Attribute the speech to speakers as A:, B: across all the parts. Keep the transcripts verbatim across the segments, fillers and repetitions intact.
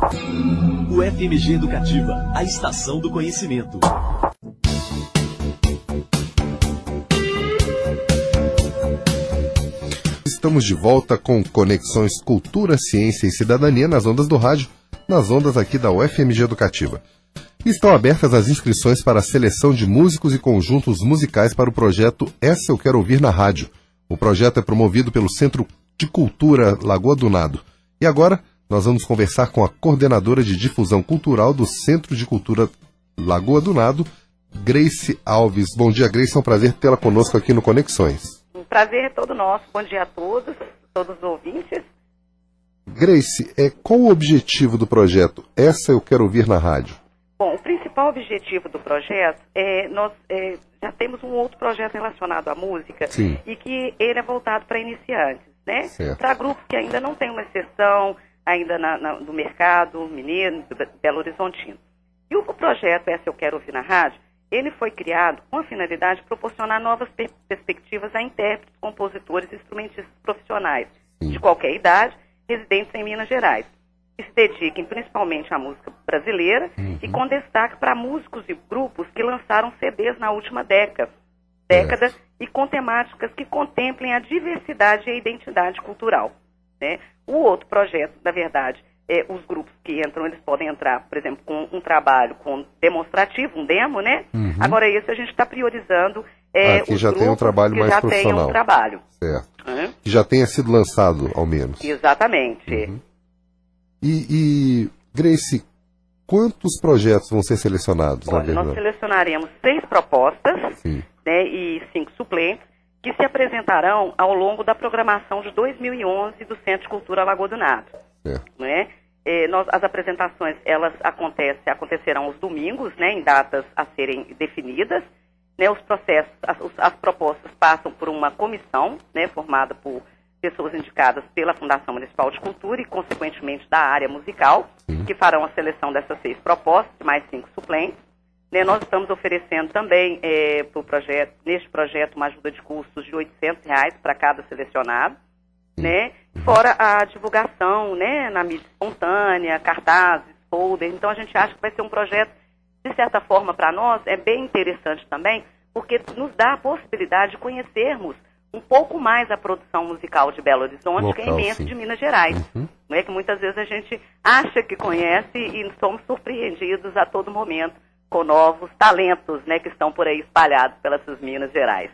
A: O F M G Educativa, a estação do conhecimento.
B: Estamos de volta com Conexões Cultura, Ciência e Cidadania nas ondas do rádio, nas ondas aqui da U F M G Educativa. Estão abertas as inscrições para a seleção de músicos e conjuntos musicais para o projeto Essa Eu Quero Ouvir na Rádio. O projeto é promovido pelo Centro de Cultura Lagoa do Nado. E agora nós vamos conversar com a coordenadora de difusão cultural do Centro de Cultura Lagoa do Nado, Grace Alves. Bom dia, Grace, é um prazer tê-la conosco aqui no Conexões.
C: Um prazer é todo nosso. Bom dia a todos, todos os ouvintes.
B: Grace, é, qual o objetivo do projeto Essa Eu Quero Ouvir na Rádio?
C: Bom, o principal objetivo do projeto é, nós é, já temos um outro projeto relacionado à música. Sim. E que ele é voltado para iniciantes, né? Para grupos que ainda não têm uma exceção, ainda na, na, no mercado mineiro, do Belo Horizontino. E o projeto Essa Eu Quero Ouvir na Rádio, ele foi criado com a finalidade de proporcionar novas per perspectivas a intérpretes, compositores e instrumentistas profissionais, Sim. de qualquer idade, residentes em Minas Gerais, que se dediquem principalmente à música brasileira uhum. e com destaque para músicos e grupos que lançaram C Ds na última década, década é. e com temáticas que contemplem a diversidade e a identidade cultural. Né? O outro projeto, na verdade, é, os grupos que entram, eles podem entrar, por exemplo, com um trabalho com demonstrativo, um demo, né? Uhum. Agora esse a gente está priorizando é,
B: ah, que
C: os
B: já
C: grupos
B: tem um trabalho
C: que
B: mais
C: já
B: profissional.
C: tenham um trabalho.
B: Certo. Hum? Que já tenha sido lançado, ao menos.
C: Exatamente.
B: Uhum. E, e, Grace, quantos projetos vão ser selecionados?
C: Olha,
B: na
C: nós selecionaremos seis propostas né, e cinco suplentes que se apresentarão ao longo da programação de dois mil e onze do Centro de Cultura Lagoa do Nado. Né? É, nós, as apresentações elas acontecem, acontecerão aos domingos, né, em datas a serem definidas. Né, os processos, as, as propostas passam por uma comissão, né, formada por pessoas indicadas pela Fundação Municipal de Cultura e, consequentemente, da área musical, Sim. que farão a seleção dessas seis propostas, mais cinco suplentes. Né, nós estamos oferecendo também, é, pro projeto, neste projeto, uma ajuda de custos de oitocentos reais para cada selecionado, né, fora a divulgação, né, na mídia espontânea, cartazes, folders. Então, a gente acha que vai ser um projeto, de certa forma, para nós, é bem interessante também, porque nos dá a possibilidade de conhecermos um pouco mais a produção musical de Belo Horizonte, Local, que é imensa, sim. de Minas Gerais. Uhum. Não é que muitas vezes a gente acha que conhece e somos surpreendidos a todo momento com novos talentos, né, que estão por aí espalhados pelas Minas Gerais.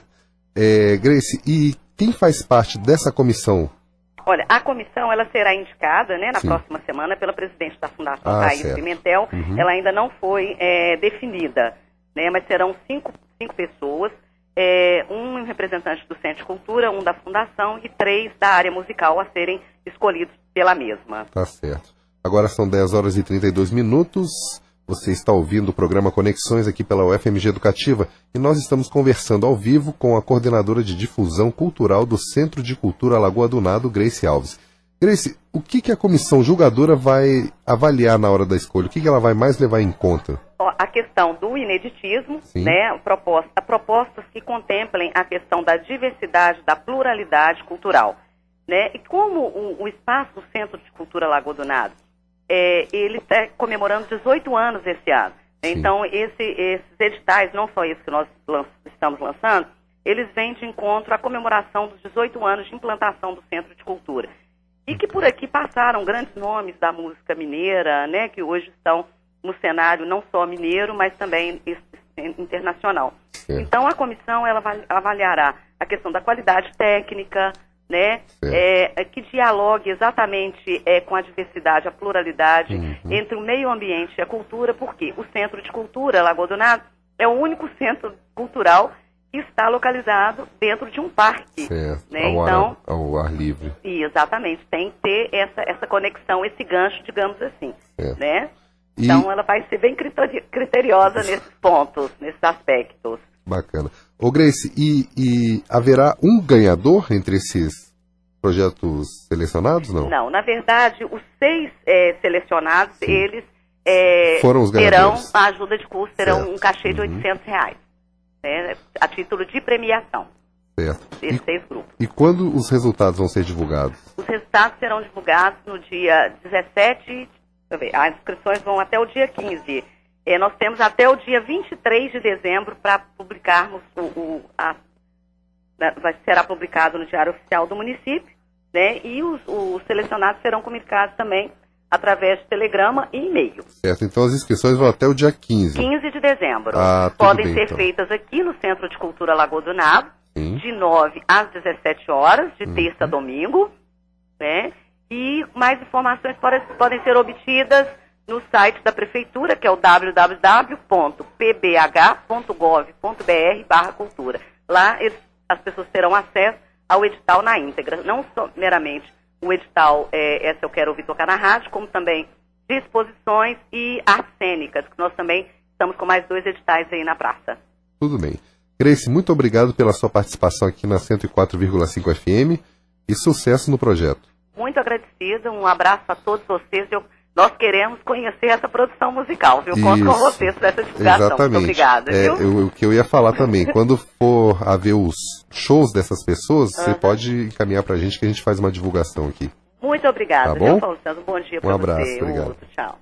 B: é, Grace, e quem faz parte dessa comissão?
C: Olha, a comissão ela será indicada, né, na sim. próxima semana pela presidente da Fundação ah, Thaís Pimentel. Uhum. Ela ainda não foi é, definida, né, mas serão cinco, cinco pessoas. É, um representante do Centro de Cultura, um da Fundação e três da área musical a serem escolhidos pela mesma.
B: Tá certo. Agora são dez horas e trinta e dois minutos. Você está ouvindo o programa Conexões aqui pela U F M G Educativa e nós estamos conversando ao vivo com a coordenadora de difusão cultural do Centro de Cultura Lagoa do Nado, Grace Alves. Grace, o que, que a comissão julgadora vai avaliar na hora da escolha? O que, que ela vai mais levar em conta?
C: A questão do ineditismo, né, proposta, propostas que contemplem a questão da diversidade, da pluralidade cultural. Né? E como o, o espaço do Centro de Cultura Lagoa do Nado, é, ele está comemorando dezoito anos esse ano. Né? Então, esse, esses editais, não só esse que nós lan estamos lançando, eles vêm de encontro à comemoração dos dezoito anos de implantação do Centro de Cultura. E que por aqui passaram grandes nomes da música mineira, né, que hoje estão no cenário não só mineiro, mas também internacional. Sim. Então, a comissão ela avaliará a questão da qualidade técnica, né, é, que dialogue exatamente é, com a diversidade, a pluralidade uhum. entre o meio ambiente e a cultura, porque o Centro de Cultura Lagoa do Nado é o único centro cultural que está localizado dentro de um parque.
B: Certo.
C: Né?
B: Ao,
C: então,
B: ar, ao ar livre.
C: Exatamente, tem que ter essa, essa conexão, esse gancho, digamos assim. Certo. Né?
B: E...
C: Então ela vai ser bem criteriosa nesses pontos, nesses aspectos.
B: Bacana. Ô Grace, e, e haverá um ganhador entre esses projetos selecionados, não?
C: Não, na verdade, os seis é, selecionados, Sim. eles é,
B: Foram os
C: terão
B: ganhadores.
C: a ajuda de custo, terão
B: certo.
C: um cachê de oitocentos reais. Né, a título de premiação.
B: Certo.
C: Desses
B: e,
C: seis grupos.
B: E quando os resultados vão ser divulgados?
C: Os resultados serão divulgados no dia dezessete As inscrições vão até o dia quinze. É, nós temos até o dia vinte e três de dezembro para publicarmos o, o a, vai, será publicado no Diário Oficial do município, né? E os, os selecionados serão comunicados também através de telegrama e e-mail.
B: Certo, então as inscrições vão até o dia quinze.
C: quinze de dezembro.
B: Ah,
C: Podem
B: bem,
C: ser
B: então.
C: feitas aqui no Centro de Cultura Lagoa do Nado,
B: Sim.
C: de nove às dezessete horas, de
B: Uhum.
C: terça a domingo, né? E mais informações podem, podem ser obtidas no site da Prefeitura, que é o w w w ponto p b h ponto gov ponto b r barra cultura. Lá eles, as pessoas terão acesso ao edital na íntegra, não só meramente o edital é, Essa Eu Quero Ouvir Tocar na Rádio, como também de exposições e artes cênicas, que nós também estamos com mais dois editais aí na praça.
B: Tudo bem. Grace, muito obrigado pela sua participação aqui na cento e quatro vírgula cinco F M e sucesso no projeto.
C: Muito agradecida, um abraço a todos vocês. Eu, nós queremos conhecer essa produção musical, viu? Conto com vocês para essa divulgação.
B: Exatamente.
C: Muito obrigada,
B: é,
C: viu?
B: eu, o que eu ia falar também, quando for haver os shows dessas pessoas,
C: Uhum.
B: você pode encaminhar pra gente que a gente faz uma divulgação aqui.
C: Muito obrigada,
B: Tá bom?
C: viu, Paulo Santos? Um bom dia para
B: Um abraço,
C: você.
B: obrigado.
C: Outro, tchau.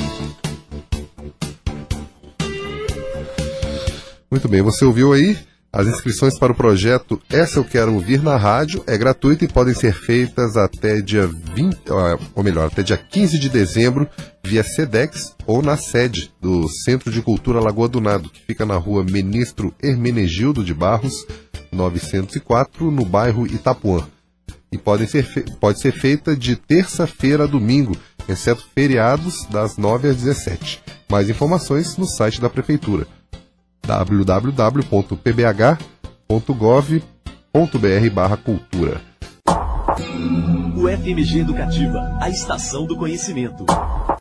B: Muito bem, você ouviu aí? As inscrições para o projeto Essa Eu Quero Ouvir na Rádio é gratuita e podem ser feitas até dia vinte, ou melhor, até dia quinze de dezembro via Sedex ou na sede do Centro de Cultura Lagoa do Nado, que fica na rua Ministro Hermenegildo de Barros, novecentos e quatro, no bairro Itapuã. E podem ser fe... pode ser feita de terça-feira a domingo, exceto feriados, das nove às dezessete. Mais informações no site da Prefeitura, w w w ponto p b h ponto gov ponto b r barra cultura.
A: O F M G Educativa, a estação do conhecimento.